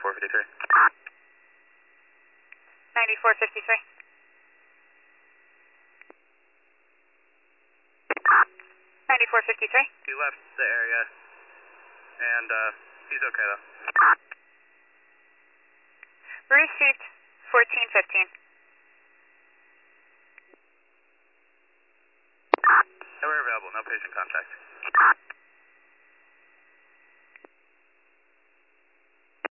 9453. 9453. 9453. He left the area, and he's okay though. Received 1415. And we're available, no patient contact.